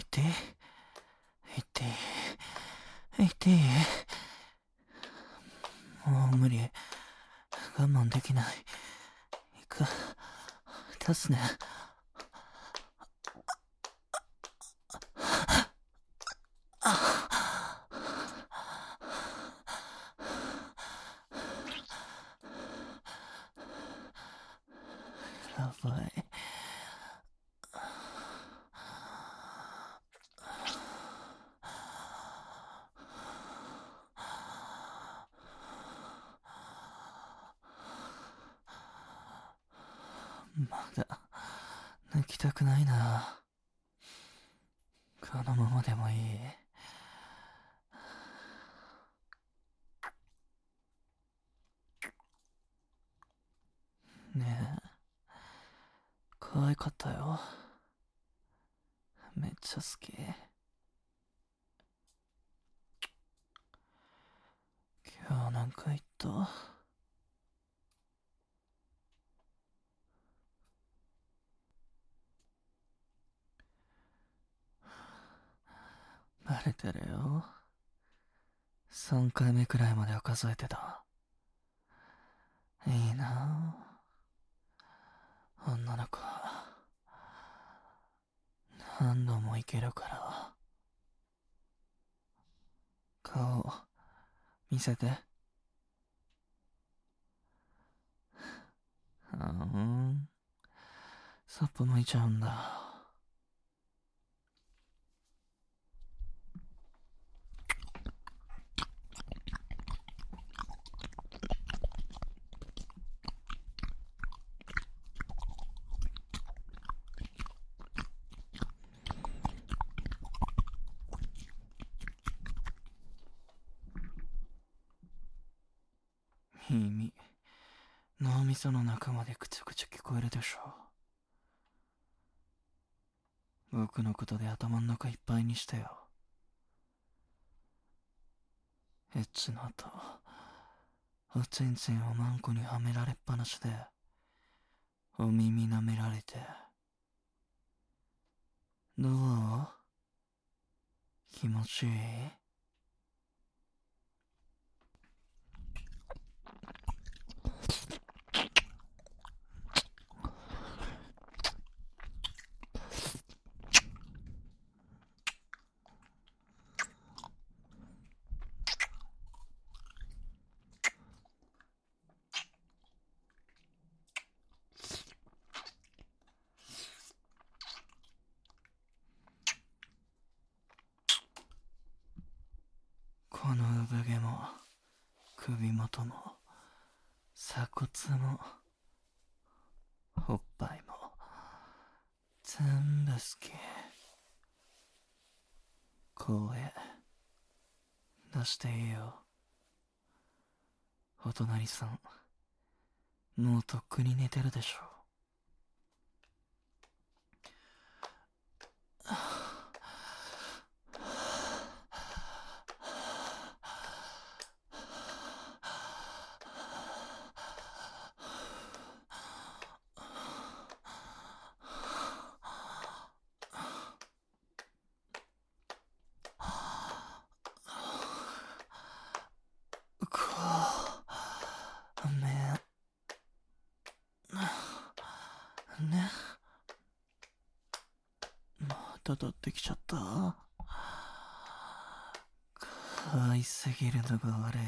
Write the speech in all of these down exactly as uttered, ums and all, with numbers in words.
痛い痛い痛い。もう無理。我慢できない。いく。出すね。やばい。まだ抜きたくないな。このままでもいい。ねえ、可愛かったよ。めっちゃ好き。今日なんか言った？バレてるよ。さんかいめくらいまでは数えてた。いいなぁ、女の子。何度もいけるから。顔見せて。うーん、そっぽ向いちゃうんだ。耳、脳みその中までくちゃくちゃ聞こえるでしょ。僕のことで頭の中いっぱいにしてよ。エッチの後、おちんちんをマンコにはめられっぱなしで、お耳舐められて。どう？気持ちいい？この産毛も首元も鎖骨もおっぱいも全部好き。声出していいよ。お隣さんもうとっくに寝てるでしょ。ね、また取ってきちゃった。可愛すぎるのが悪い。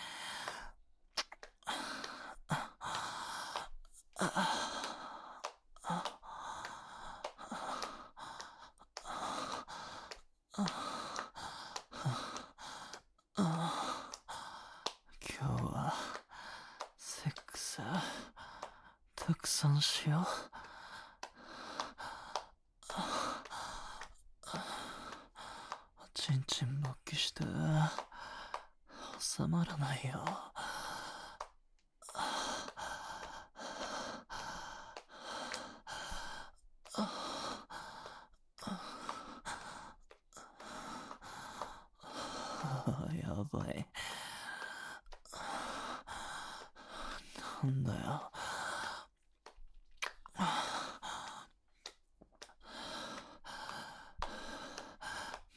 今日はセックスたくさんしよう。ちんちん勃起して収まらないよ。やばい。なんだよ。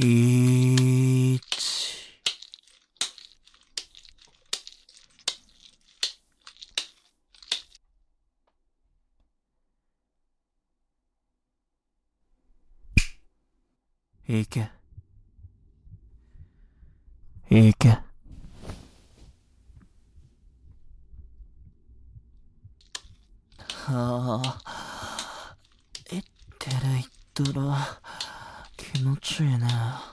いち。いけ。いけ。はあ。いってるいったら気持ちいいね。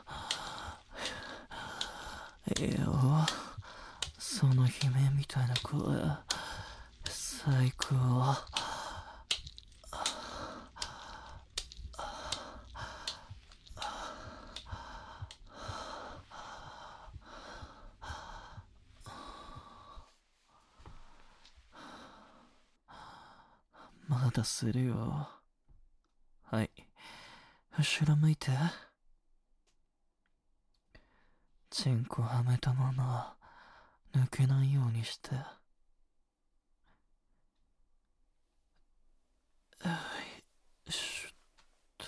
いや、その悲鳴みたいな声、最高。まだするよ。はい。後ろ向いて。チンコはめたまま抜けないようにして。よいしょっと。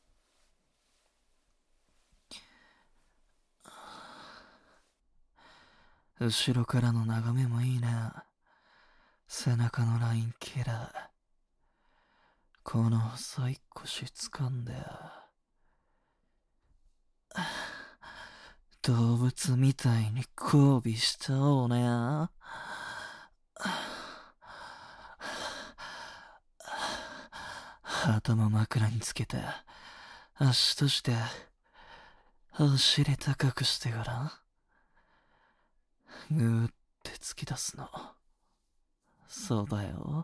後ろからの眺めもいいね。背中のライン綺麗。この細い腰掴んで。動物みたいに交尾しちゃおうね。頭枕につけて、足として、お尻高くしてごらん。ぐーって突き出すの。そうだよ。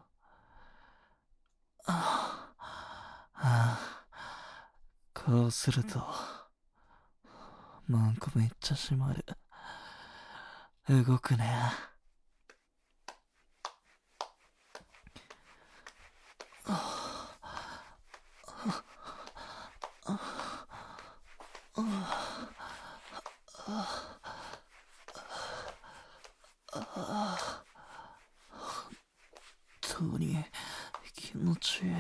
ああ、こうすると、マンコめっちゃ締まる。動くね。本当に気持ちいい。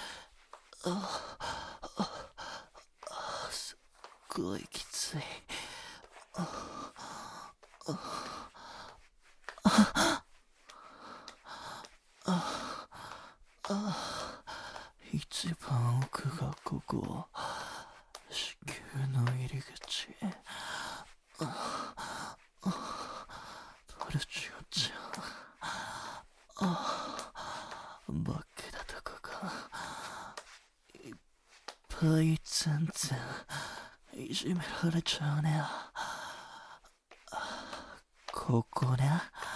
すっごいきつい。一番奥がここ。子宮の入り口。ポルチオちゃん。バッケだとこがいっぱい全然いじめられちゃうね。ここね。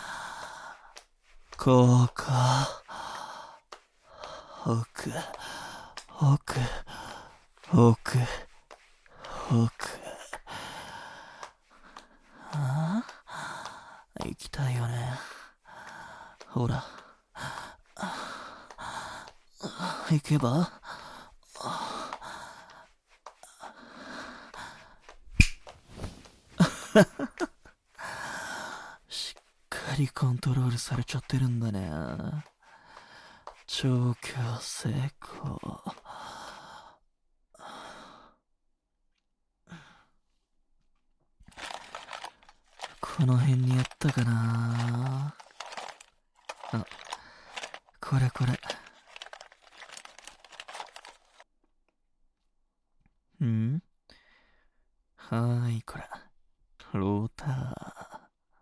ここ。奥、奥、奥、奥。ああ、行きたいよね。ほら。行けばしっかりコントロールされちゃってるんだね。調教成功。この辺にあったかなあ、これこれ。んはーい、これ。ローター。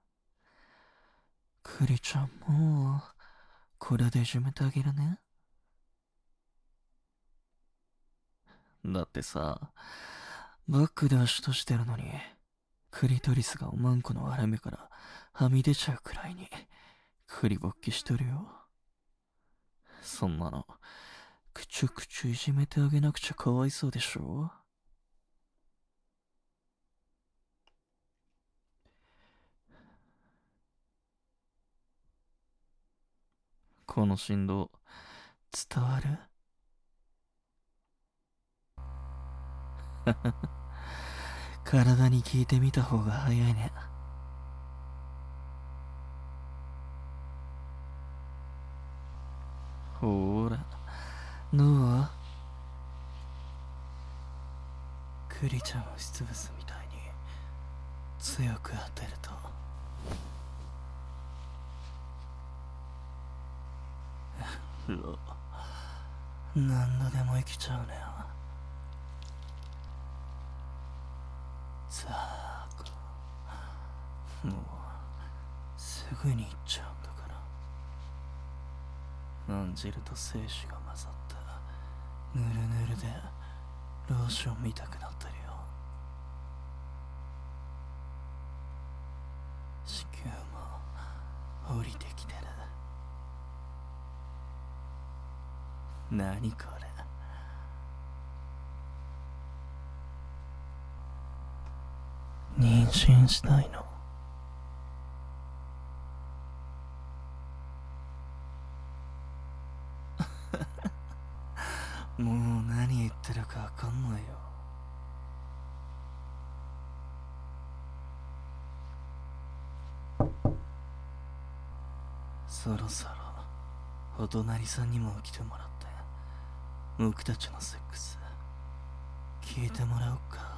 クリちゃんも、これでいじめてあげるね。だってさ、バックで足としてるのに、クリトリスがおまんこの割れ目からはみ出ちゃうくらいに、クリ勃起しとるよ。そんなの、くちゅくちゅいじめてあげなくちゃかわいそうでしょ。この振動、伝わる？体に聞いてみた方が早いね。ほーら、どう？ クリちゃんを押しつぶすみたいに強く当てるとロ何度でも生きちゃうね。さあもうすぐに行っちゃうんだから。案じると精子が混ざったぬるぬるでローション見たくなってるよ。子宮も降りてきてる。何これ。妊娠したいの？もう何言ってるかわかんないよ。そろそろお隣さんにも来てもらって僕たちのセックス聞いてもらおうか。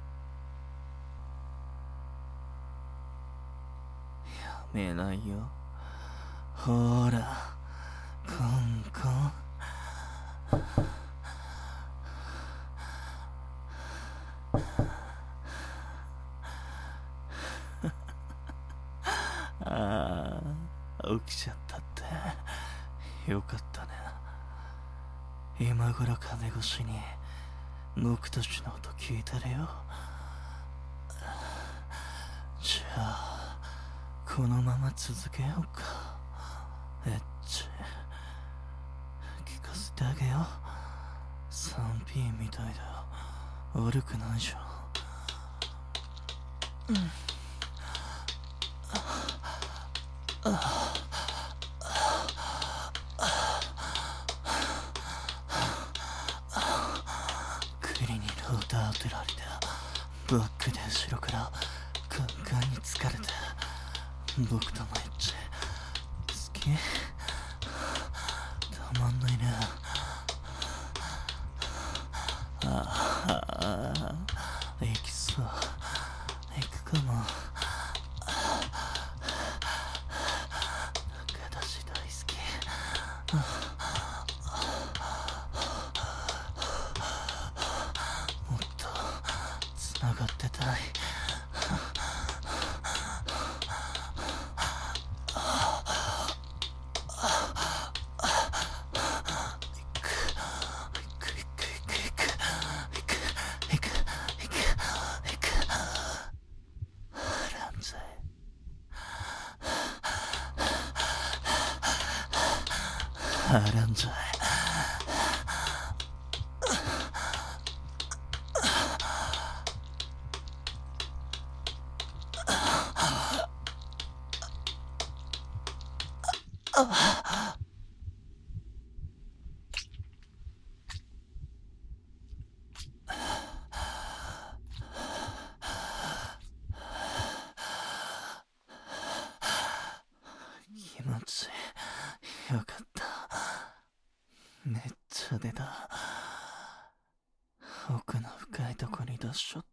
やめないよ。ほらコンコン。ああ起きちゃったって。よかったね。今頃風越しに僕たちの音聞いてるよ。じゃあこのまま続けようか。エッチ聞かせてあげよう。 スリーピー みたいだよ。悪くないじゃん。うん栗にローター当てられてバックで後ろからガンガンに疲れて僕とのエッチ好きたまんないね。ああ行きそう行くかも。私大好き。もっとつながってたい。アランジャイ気持ちよかった。めっちゃ出た。奥の深いとこに出しちゃった。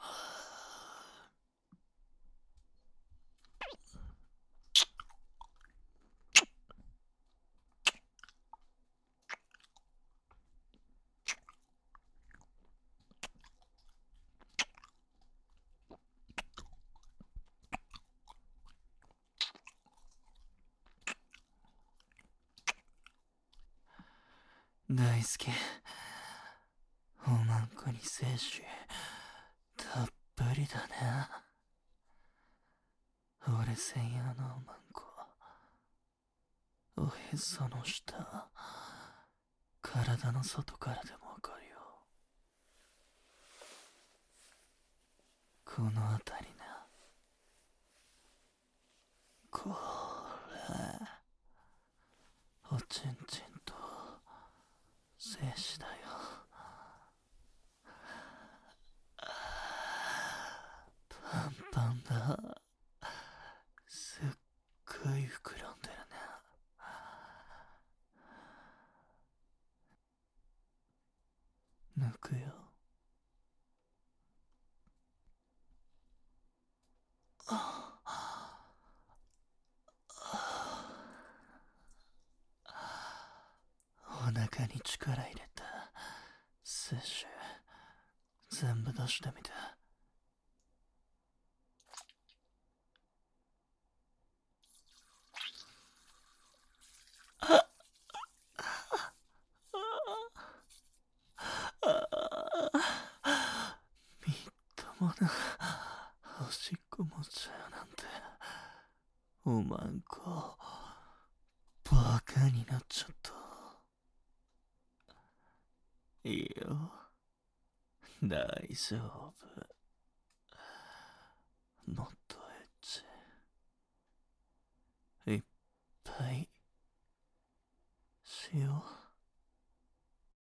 大好き。おまんこに精子たっぷりだね。俺専用のおまんこおへその下体の外からでもわかるよ。この辺りね。これおちんちんと精子だよ。パンパンだ。すっごい膨らんでるね。抜くよ。 中に力入れた摂取全部出してみて。みっともなおしっこもちゃうなんて、おまんこバカになっちゃった。いいよ、大丈夫。もっとエッチいっぱいしよう。